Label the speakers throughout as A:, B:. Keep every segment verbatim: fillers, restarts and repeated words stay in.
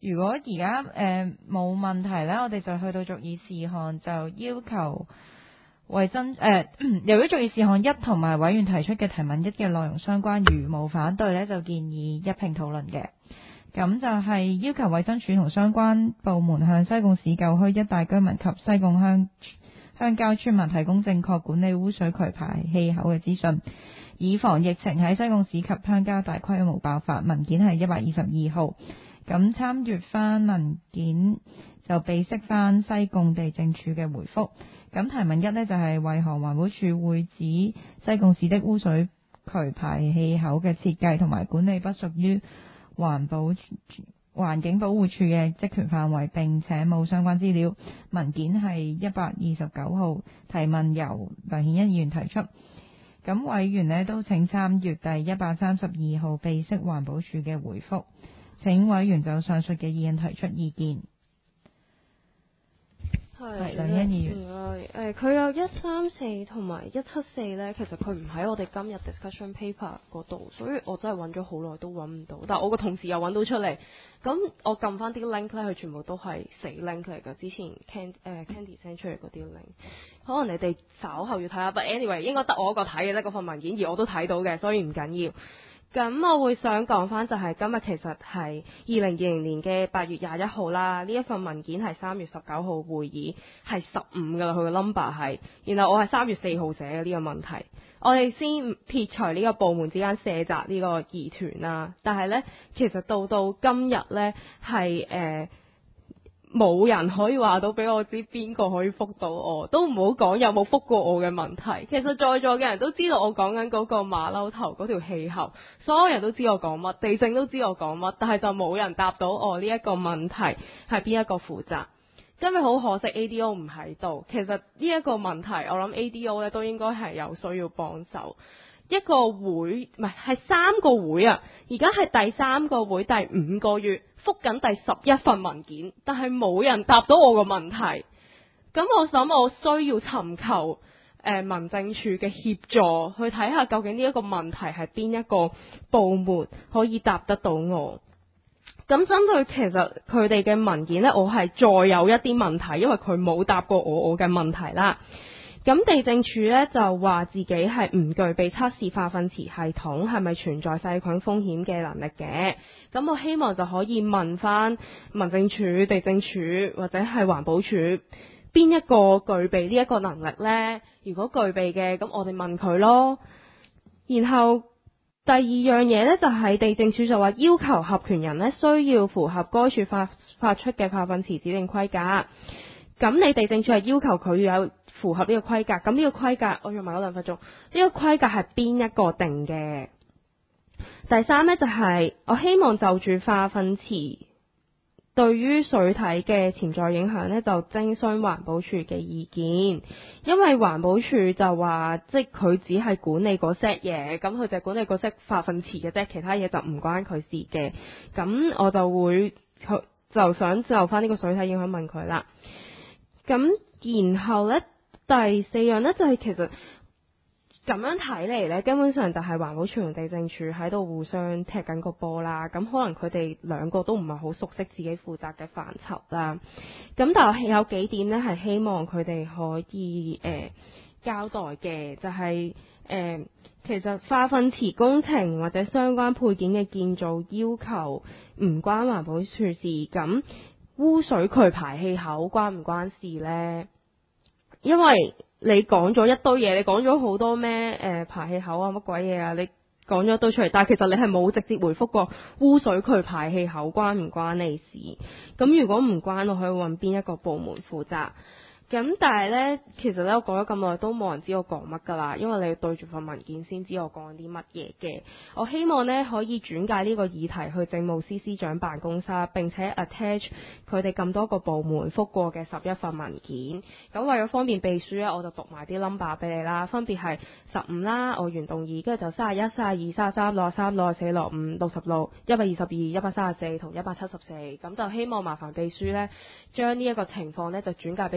A: 如果而家誒冇問題咧，我哋就去到逐議事項，就要求衞生誒、呃，由於逐議事項一同埋委員提出嘅提問一嘅內容相關，如無反對咧，就建議一併討論嘅。咁就係要求衛生署同相關部門向西貢市舊區一帶居民及西貢鄉鄉郊村民提供正確管理污水渠排氣口嘅資訊，以防疫情喺西貢市及鄉郊大規模爆發。文件係一百二十二號。咁參閱翻文件就備悉翻西貢地政處嘅回覆。咁提問一呢，就係、是、為何環保署會指西貢市的污水渠排氣口嘅設計同埋管理不屬於環保環境保護署嘅職權範圍，並且冇相關資料。文件係一百二十九號。提問由梁顯一議員提出。咁委員呢都請參閱第一百三十二號備悉環保署嘅回覆。請委員就上述嘅議案提出意見。係梁欣議員。
B: 誒，佢、呃、有一三四同埋一七四咧，其實佢唔喺我哋今日 discussion paper 嗰度，所以我真係揾咗好耐都揾唔到。但係我個同事又揾到出嚟，咁我撳翻啲 link 咧，佢全部都係死 link 嚟㗎。之前 Candy 誒、呃、Candy send 出嚟嗰啲 link，可能你哋稍後要睇下。But anyway，應該得我一個睇嘅啫，嗰份文件，而我都睇到嘅，所以唔緊要。咁我會想講翻就係今日其實係二零二零年嘅八月廿一號啦，呢一份文件係三月十九號會議係十五噶啦，佢個 number 係，然後我係三月四號寫嘅呢個問題。我哋先撇除呢個部門之間卸責呢個疑團啦，但係呢，其實到到今日呢係誒冇人可以話到俾我知邊個可以覆到我，都唔好講有冇覆過我嘅問題。其實在座嘅人都知道我講緊嗰個馬騮頭嗰條氣候，所有人都知我講乜，地政都知我講乜，但係就冇人答到我呢一個問題係邊一個負責。今日好可惜 A D O 唔喺度，其實呢一個問題我諗 A D O 咧都應該係有需要幫手。一個會唔係係三個會啊，而家係第三個會第五個月覆緊第十一份文件，但係冇人答到我個問題。咁我諗我需要尋求誒、呃、民政處嘅協助，去睇下究竟呢一個問題係邊一個部門可以答得到我。咁針對其實佢哋嘅文件呢，我係再有一啲問題，因為佢冇答過我我嘅問題啦。咁地政處咧就話自己係唔具備測試化糞池系統係咪存在細菌風險嘅能力嘅。咁我希望就可以問翻民政處、地政處或者係環保署邊一個具備呢一個能力呢？如果具備嘅，咁我哋問佢咯。然後第二樣嘢呢，就係地政處就話要求合權人呢需要符合該處發發出嘅化糞池指定規格。咁你地政處係要求佢有符合呢個規格，咁呢個規格我用埋嗰兩分鐘，呢、這個規格係邊一個定嘅？第三呢，就係、是、我希望就住化糞池對於水體嘅潛在影響呢，就徵詢環保署嘅意見，因為環保署就話即係佢只係管理嗰 set 嘢，咁佢就管理嗰 set 化糞池嘅啫，其他嘢就唔關佢事嘅。咁我就會就想就翻呢個水體影響問佢啦。咁然後呢，第四樣呢，就係、是、其實咁樣睇嚟呢，根本上就係環保署同地政處喺度互相踢緊個波啦。咁可能佢哋兩個都唔係好熟悉自己負責嘅範疇啦。咁但係有幾點呢，係希望佢哋可以誒、呃、交代嘅，就係、是、誒、呃、其實化糞池工程或者相關配件嘅建造要求唔關環保署事，咁污水渠排氣口關唔關事呢？因為你講咗一堆嘢，你講咗好多咩誒、呃、排氣口啊乜鬼嘢啊，你講咗一堆出嚟，但係其實你係冇直接回覆過污水渠排氣口關唔關你事。咁如果唔關，我可以問邊一個部門負責。咁但係呢，其實呢，我講咗咁耐都冇人知我講乜噶啦，因為你要對住份文件先知我講啲乜嘢嘅。我希望呢，可以轉介呢個議題去政務司司長辦公室，並且 attach 佢哋咁多個部門覆過嘅十一份文件。咁為咗方便秘書呢，我就讀埋啲 number 俾你啦，分別係十五啦，我原動議，跟住就三十一、三十二、三十三、六十三、六十四、六十五、六十六、一百二十二、一百三十四同一百七十四。咁就希望麻煩秘書呢，將呢一個情況呢，就轉介俾政務司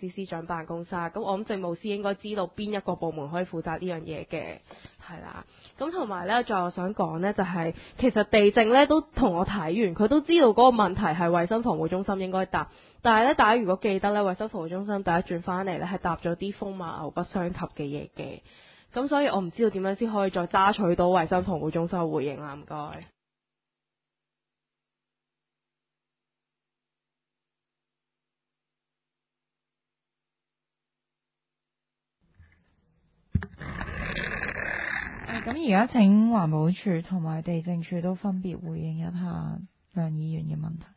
B: 司司長辦公室，咁我諗政務司應該知道邊一個部門可以負責呢樣嘢嘅，係啦。咁同埋呢，再我想講呢，就係、是、其實地政呢都同我睇完，佢都知道嗰個問題係衞生防護中心應該答，但係呢，大家如果記得呢，衞生防護中心第一轉翻嚟呢係答咗啲風馬牛不相及嘅嘢嘅，咁所以我唔知道點樣先可以再揸取到衞生防護中心嘅回應啦，唔該。
A: 咁而家請環保署同埋地政署都分別回應一下梁議員嘅問題。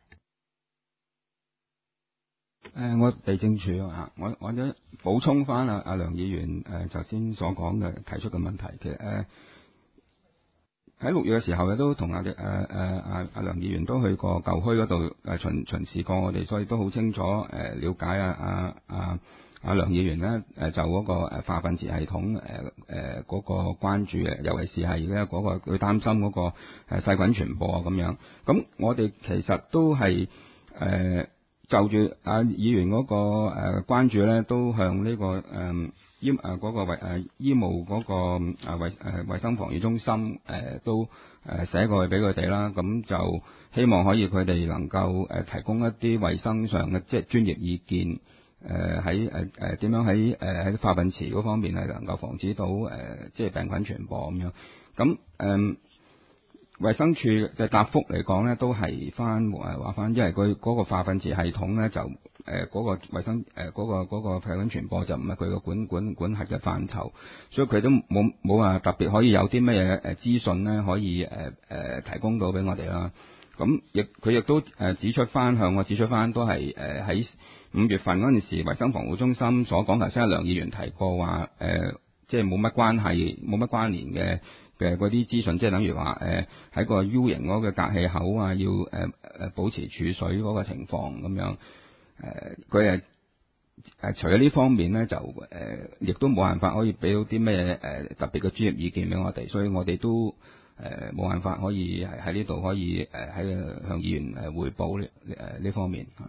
C: 誒、呃，我地政署啊，我我想補充翻阿阿梁議員誒頭先所講嘅提出嘅問題。其實誒喺六月嘅時候咧，都同阿嘅誒誒阿阿梁議員都去過舊墟嗰度誒巡巡視過我哋，所以都好清楚誒、呃、了解啊啊啊阿梁議員咧誒就嗰個誒化糞池系統誒誒嗰個關注嘅，尤其是係咧嗰個佢擔心嗰個誒細菌傳播咁樣。咁我哋其實都係誒。呃就住阿議員嗰個誒關注咧，都向呢個誒醫誒嗰個衛誒醫務嗰個誒衛誒衛生防護中心誒都誒寫過去俾佢哋啦。咁就希望可以佢哋能夠誒提供一啲衛生上嘅即係專業意見，誒喺誒誒點樣喺誒喺化糞池嗰方面係能夠防止到誒即係病菌傳播咁樣。咁誒。衛生署嘅答覆嚟講咧，都係翻誒話翻，因為佢嗰個化糞池系統咧就誒嗰、呃嗰個衛生誒嗰、呃嗰個嗰、嗰個病菌傳播就唔係佢個管管管轄嘅範疇，所以佢都冇冇話特別可以有啲咩嘢誒資訊咧可以誒誒、呃、提供到俾我哋啦。咁亦佢亦都誒指出翻向我指出翻都係誒喺五月份嗰陣時，衛生防護中心所講，頭先阿梁議員提過話誒、呃，即係冇乜關係、冇乜關聯嘅。嘅嗰啲資訊，即係等於話誒喺個 U 型嗰個隔氣口啊，要誒誒、呃、保持儲水嗰個情況咁樣誒，佢誒誒除咗呢方面咧，就誒亦、呃、都冇辦法可以俾到啲咩誒特別嘅專業意見俾我哋，所以我哋都誒冇辦法可以係喺呢度可以誒喺向議員誒彙報呢誒呢方面嚇。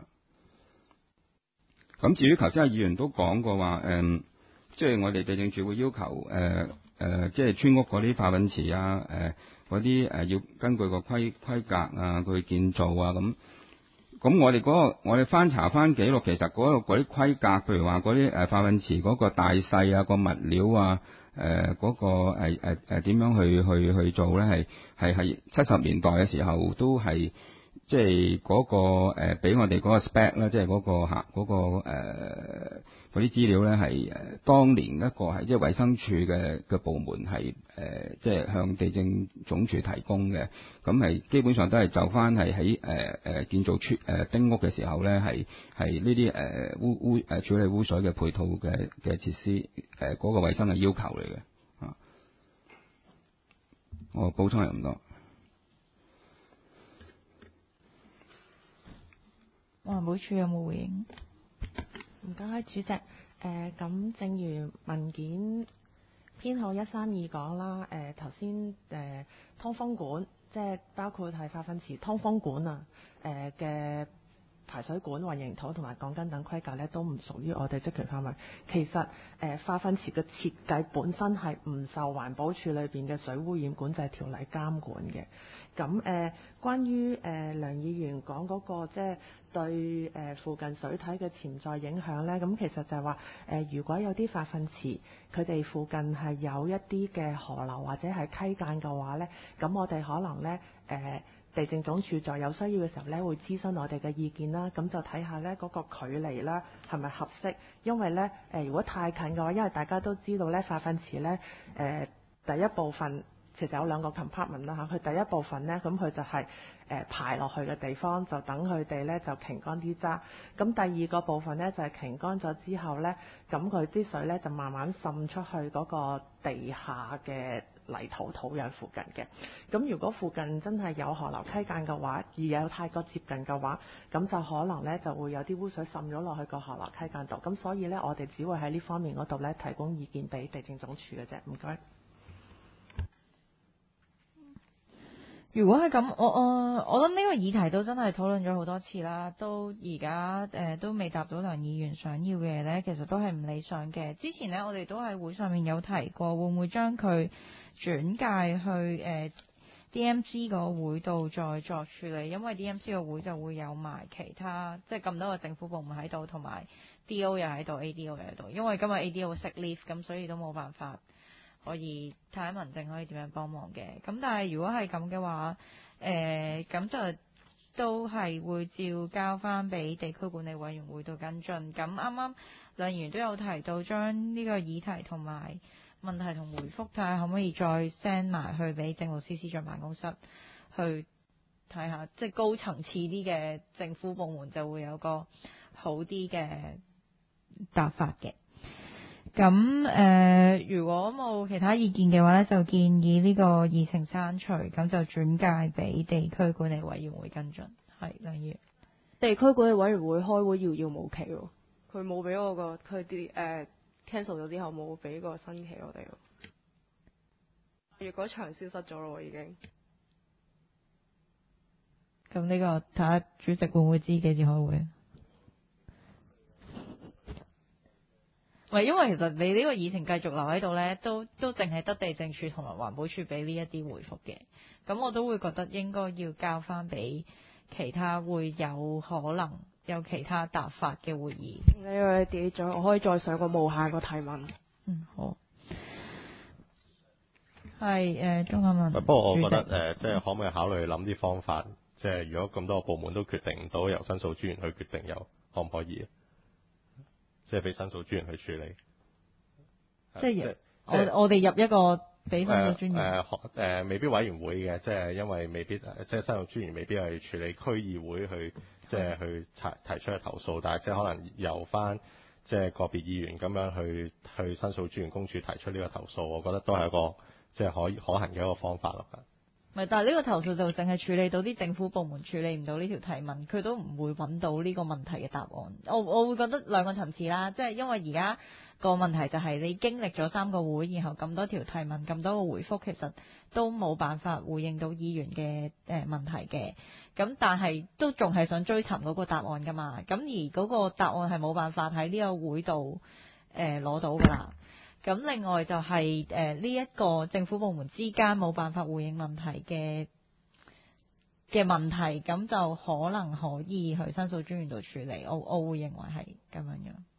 C: 咁至於頭先阿議員都講過話誒、呃，即係我哋地政署會要求誒。呃誒、呃，即係村屋嗰啲化糞池啊，誒嗰啲誒要根據個規規格啊，去建造啊，咁咁我哋嗰、嗰個我哋翻查翻記錄，其實嗰個嗰啲規格，譬如話嗰啲誒化糞池嗰個大細啊，個物料啊，誒、呃、嗰、嗰個誒誒誒點樣去去去做咧，係係係七十年代嘅時候都係即係嗰、嗰個誒俾、呃、我哋嗰個 spec 啦，即係嗰個嚇嗰個誒。嗰啲資料咧係誒當年一個係即係衛生署嘅嘅部門係誒即係向地政總署提供嘅，咁係基本上都係就翻係喺誒誒建造村誒丁屋嘅時候咧係係呢啲誒污污誒處理污水嘅配套嘅嘅設施誒嗰個衛生嘅要求嚟嘅啊。我補充係咁多。
A: 環保署有冇回應？
D: 唔該，主席。誒、呃，咁正如文件編號一三二講啦，誒頭先誒通風管，即係包括係化糞池通風管啊，誒、呃、嘅排水管、混凝土同埋鋼筋等規格咧，都唔屬於我哋職權範圍。其實誒、呃、化糞池嘅設計本身係唔受環保署裏邊嘅水污染管制條例監管嘅。咁誒、呃，關於誒、呃、梁議員講嗰、那個即係對誒、呃、附近水體嘅潛在影響咧，咁其實就係話誒，如果有啲化糞池佢哋附近係有一啲嘅河流或者係溪澗嘅話咧，咁我哋可能咧誒、呃、地政總署在有需要嘅時候咧，會諮詢我哋嘅意見啦，咁就睇下咧嗰、那個距離啦係咪合適，因為咧誒、呃、如果太近嘅話，因為大家都知道咧化糞池咧誒、呃、第一部分。其實有兩個 compartment 啦嚇，佢第一部分呢，咁佢就係、是、誒、呃、排落去嘅地方，就等佢哋呢就擎乾啲渣。咁第二個部分呢，就係擎乾咗之後呢，咁佢啲水呢就慢慢滲出去嗰個地下嘅泥土土壤附近嘅。咁如果附近真係有河流溪澗嘅話，而有太過接近嘅話，咁就可能呢就會有啲污水滲咗落去個河流溪澗度。咁所以呢，我哋只會喺呢方面嗰度呢提供意見俾地政總署嘅啫。唔該。
A: 如果係咁，我我我諗呢個議題都真係討論咗好多次啦，都而家誒都未答到梁議員想要嘅嘢呢，其實都係唔理想嘅。之前呢，我哋都喺會上面有提過，會唔會將佢轉介去誒、呃、D M C 個會度再作處理，因為 D M C 個會就會有埋其他，即係咁多個政府部門喺度，同埋 D O 又喺度 ，A D O 又喺度。因為今日 A D O sick leave，咁所以都冇辦法可以睇下民政可以點樣幫忙嘅。咁但係如果係咁嘅話，誒、呃、咁就都係會照交翻俾地區管理委員會度跟進。咁啱啱兩議員都有提到將呢個議題同埋問題同回覆睇下可唔可以再 send 埋去俾政務司司長辦公室去睇下，即係高層次啲嘅政府部門就會有個好啲嘅答法嘅。咁誒、呃，如果冇其他意見嘅話咧，就建議呢個議程刪除，咁就轉介俾地區管理委員會跟進。係梁議員，
B: 地區管理委員會開會遙遙無期喎，佢冇俾我個佢啲誒 cancel 咗之後冇俾個新期我哋喎。如果場消失咗咯，已經。
A: 咁呢個睇下主席會唔會知幾時開會？唔係，因為其實你呢個議程繼續留喺度呢，都都淨係得地政處同埋環保署俾呢一啲回覆嘅。咁我都會覺得應該要交翻俾其他會有可能有其他答法嘅會議。
B: 你話你 delete 咗，我可以再上個無限個提問。
A: 嗯，好。係誒，鍾雅文。
E: 不過我覺得誒、呃，即係可唔可以考慮諗啲方法？即係如果咁多個部門都決定唔到，由申訴專員去決定，又可唔可以？即係俾申訴專員去處理。
A: 即係我我哋入一個俾申訴專員。誒、
E: 呃呃呃、未必委員會嘅，即係因為未必，即係申訴專員未必係處理區議會去，即係去提提出嘅投訴，但係即係可能由翻即係個別議員咁樣去去申訴專員公署提出呢個投訴，我覺得都係一個即係可以可行嘅一個方法咯。
A: 唔係，但係呢個投訴就淨係處理到啲政府部門處理唔到呢條提問，佢都唔會揾到呢個問題嘅答案。我我會覺得兩個層次啦，即係因為而家個問題就係你經歷咗三個會，然後咁多條提問，咁多個回覆，其實都冇辦法回應到議員嘅誒問題嘅。咁但係都仲係想追尋嗰個答案㗎嘛。咁而嗰個答案係冇辦法喺呢個會度誒攞到㗎啦。咁另外就係誒呢一個政府部門之間冇辦法回應問題嘅嘅問題，咁就可能可以去申訴專員度處理。我我會認為係咁樣樣。